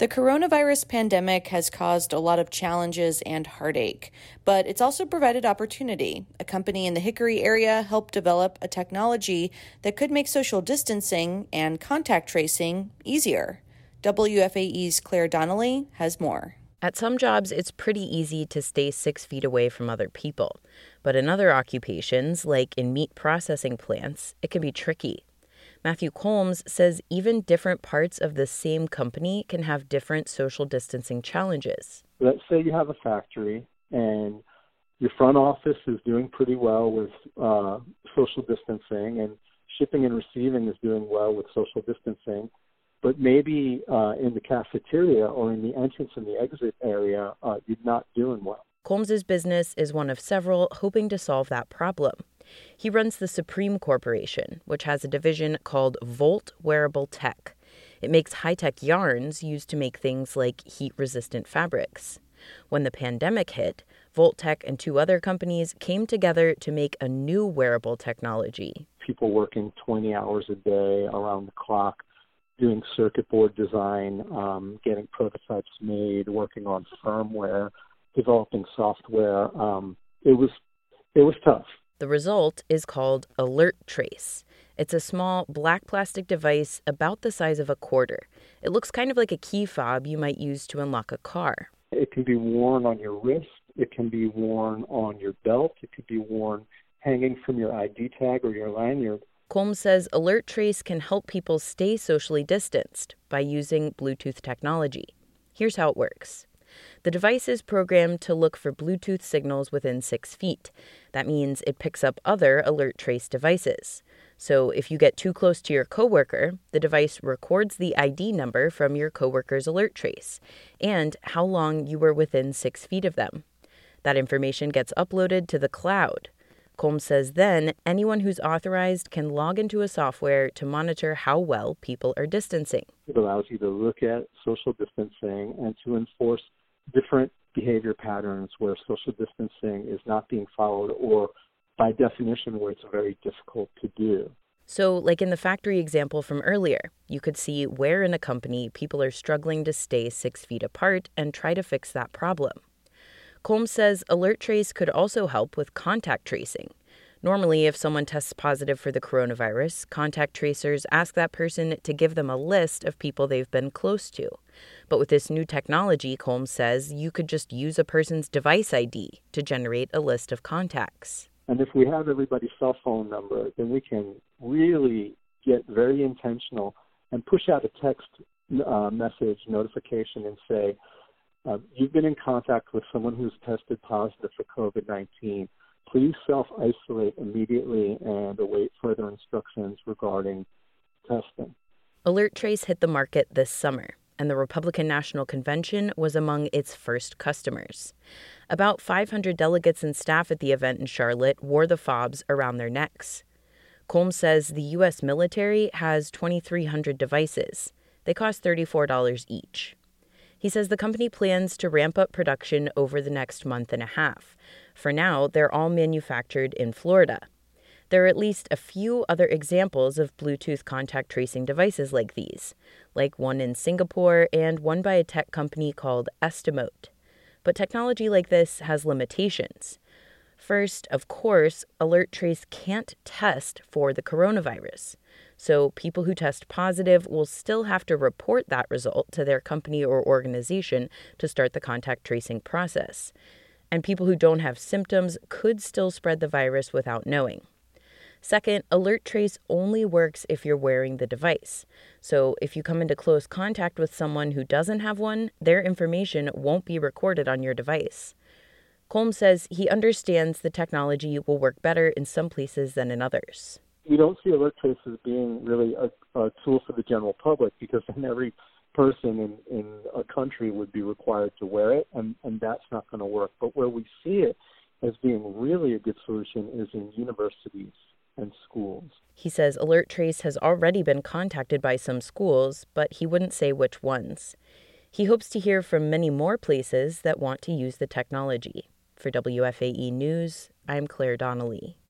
The coronavirus pandemic has caused a lot of challenges and heartache, but it's also provided opportunity. A company in the Hickory area helped develop a technology that could make social distancing and contact tracing easier. WFAE's Claire Donnelly has more. At some jobs, it's pretty easy to stay 6 feet away from other people. But in other occupations, like in meat processing plants, it can be tricky. Matthew Combs says even different parts of the same company can have different social distancing challenges. Let's say you have a factory and your front office is doing pretty well with social distancing, and shipping and receiving is doing well with social distancing. But maybe in the cafeteria or in the entrance and the exit area, you're not doing well. Combs's business is one of several hoping to solve that problem. He runs the Supreme Corporation, which has a division called Volt Wearable Tech. It makes high-tech yarns used to make things like heat-resistant fabrics. When the pandemic hit, Volt Tech and 2 other companies came together to make a new wearable technology. People working 20 hours a day around the clock, doing circuit board design, getting prototypes made, working on firmware, developing software. It was tough. The result is called Alert Trace. It's a small black plastic device about the size of a quarter. It looks kind of like a key fob you might use to unlock a car. It can be worn on your wrist. It can be worn on your belt. It could be worn hanging from your ID tag or your lanyard. Combs says Alert Trace can help people stay socially distanced by using Bluetooth technology. Here's how it works. The device is programmed to look for Bluetooth signals within 6 feet. That means it picks up other Alert Trace devices. So if you get too close to your coworker, the device records the ID number from your coworker's Alert Trace and how long you were within 6 feet of them. That information gets uploaded to the cloud. Combs says then anyone who's authorized can log into a software to monitor how well people are distancing. It allows you to look at social distancing and to enforce different behavior patterns where social distancing is not being followed, or by definition where it's very difficult to do. So like in the factory example from earlier, you could see where in a company people are struggling to stay 6 feet apart and try to fix that problem. Combs says Alert Trace could also help with contact tracing. Normally, if someone tests positive for the coronavirus, contact tracers ask that person to give them a list of people they've been close to. But with this new technology, Combs says, you could just use a person's device ID to generate a list of contacts. And if we have everybody's cell phone number, then we can really get very intentional and push out a text message notification and say, you've been in contact with someone who's tested positive for COVID-19. Please self-isolate immediately and await further instructions regarding testing. Alert Trace hit the market this summer, and the Republican National Convention was among its first customers. About 500 delegates and staff at the event in Charlotte wore the fobs around their necks. Combs says the U.S. military has 2,300 devices. They cost $34 each. He says the company plans to ramp up production over the next month and a half. For now, they're all manufactured in Florida. There are at least a few other examples of Bluetooth contact tracing devices like these, like one in Singapore and one by a tech company called Estimote. But technology like this has limitations. First, of course, Alert Trace can't test for the coronavirus. So people who test positive will still have to report that result to their company or organization to start the contact tracing process. And people who don't have symptoms could still spread the virus without knowing. Second, Alert Trace only works if you're wearing the device. So if you come into close contact with someone who doesn't have one, their information won't be recorded on your device. Combs says he understands the technology will work better in some places than in others. We don't see Alert Trace as being really a tool for the general public, because then every person in a country would be required to wear it, and that's not going to work. But where we see it as being really a good solution is in universities and schools. He says Alert Trace has already been contacted by some schools, but he wouldn't say which ones. He hopes to hear from many more places that want to use the technology. For WFAE News, I'm Claire Donnelly.